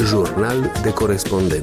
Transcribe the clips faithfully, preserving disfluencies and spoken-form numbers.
Jurnal de corespondent.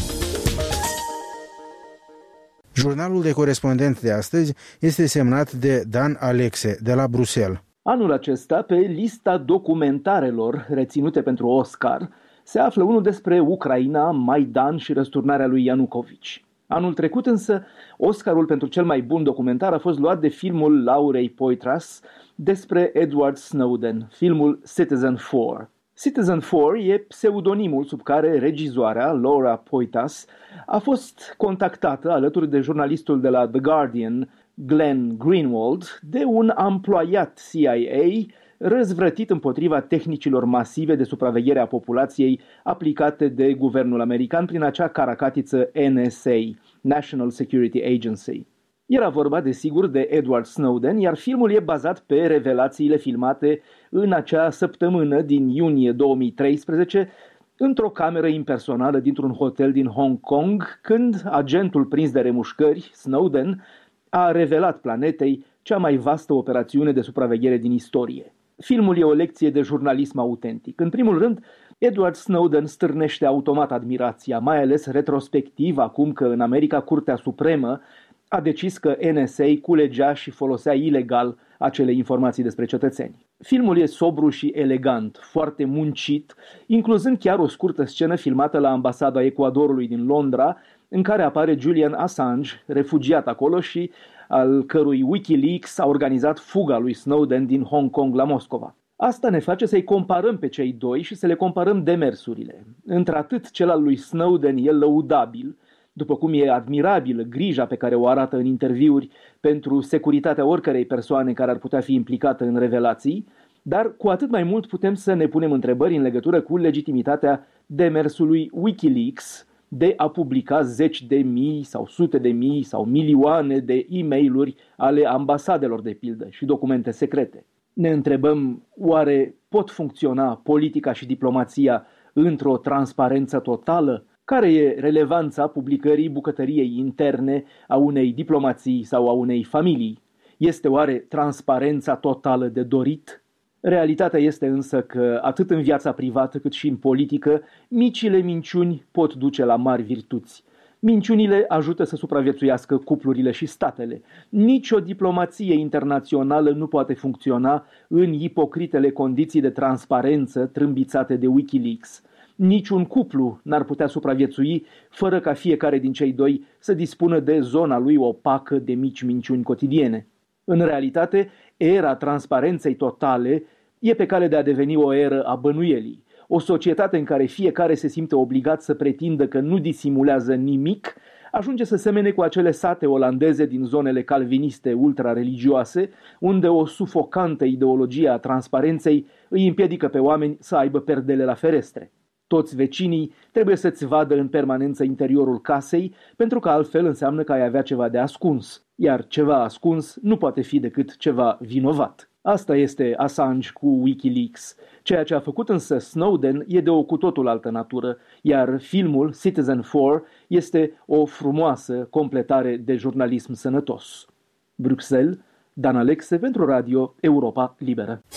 Jurnalul de corespondent de astăzi este semnat de Dan Alexe, de la Bruxelles. Anul acesta, pe lista documentarelor reținute pentru Oscar, se află unul despre Ucraina, Maidan și răsturnarea lui Ianucovici. Anul trecut însă, Oscarul pentru cel mai bun documentar a fost luat de filmul Laurei Poitras despre Edward Snowden, filmul Citizen four. Citizen four e pseudonimul sub care regizoarea Laura Poitras a fost contactată alături de jurnalistul de la The Guardian, Glenn Greenwald, de un amploiat C I A răzvrătit împotriva tehnicilor masive de supraveghere a populației aplicate de guvernul american prin acea caracatiță N S A, National Security Agency. Era vorba, desigur, de Edward Snowden, iar filmul e bazat pe revelațiile filmate în acea săptămână din iunie două mii treisprezece, într-o cameră impersonală dintr-un hotel din Hong Kong, când agentul prins de remușcări, Snowden, a revelat planetei cea mai vastă operațiune de supraveghere din istorie. Filmul e o lecție de jurnalism autentic. În primul rând, Edward Snowden stârnește automat admirația, mai ales retrospectiv, acum că în America Curtea Supremă a decis că N S A culegea și folosea ilegal acele informații despre cetățeni. Filmul e sobru și elegant, foarte muncit, incluzând chiar o scurtă scenă filmată la ambasada Ecuadorului din Londra, în care apare Julian Assange, refugiat acolo și al cărui Wikileaks a organizat fuga lui Snowden din Hong Kong la Moscova. Asta ne face să-i comparăm pe cei doi și să le comparăm demersurile. Într-atât cel al lui Snowden e lăudabil, după cum e admirabilă grija pe care o arată în interviuri pentru securitatea oricărei persoane care ar putea fi implicată în revelații, dar cu atât mai mult putem să ne punem întrebări în legătură cu legitimitatea demersului Wikileaks de a publica zeci de mii sau sute de mii sau milioane de e-mail-uri ale ambasadelor, de pildă, și documente secrete. Ne întrebăm, oare pot funcționa politica și diplomația într-o transparență totală? Care e relevanța publicării bucătăriei interne a unei diplomații sau a unei familii? Este oare transparența totală de dorit? Realitatea este însă că, atât în viața privată cât și în politică, micile minciuni pot duce la mari virtuți. Minciunile ajută să supraviețuiască cuplurile și statele. Nici o diplomație internațională nu poate funcționa în ipocritele condiții de transparență trâmbițate de Wikileaks. Niciun cuplu n-ar putea supraviețui fără ca fiecare din cei doi să dispună de zona lui opacă de mici minciuni cotidiene. În realitate, era transparenței totale e pe cale de a deveni o eră a bănuielii. O societate în care fiecare se simte obligat să pretindă că nu disimulează nimic, ajunge să semene cu acele sate olandeze din zonele calviniste ultra-religioase, unde o sufocantă ideologie a transparenței îi împiedică pe oameni să aibă perdele la ferestre. Toți vecinii trebuie să-ți vadă în permanență interiorul casei, pentru că altfel înseamnă că ai avea ceva de ascuns, iar ceva ascuns nu poate fi decât ceva vinovat. Asta este Assange cu Wikileaks. Ceea ce a făcut însă Snowden e de o cu totul altă natură, iar filmul Citizen four este o frumoasă completare de jurnalism sănătos. Bruxelles, Dan Alexe pentru Radio Europa Liberă.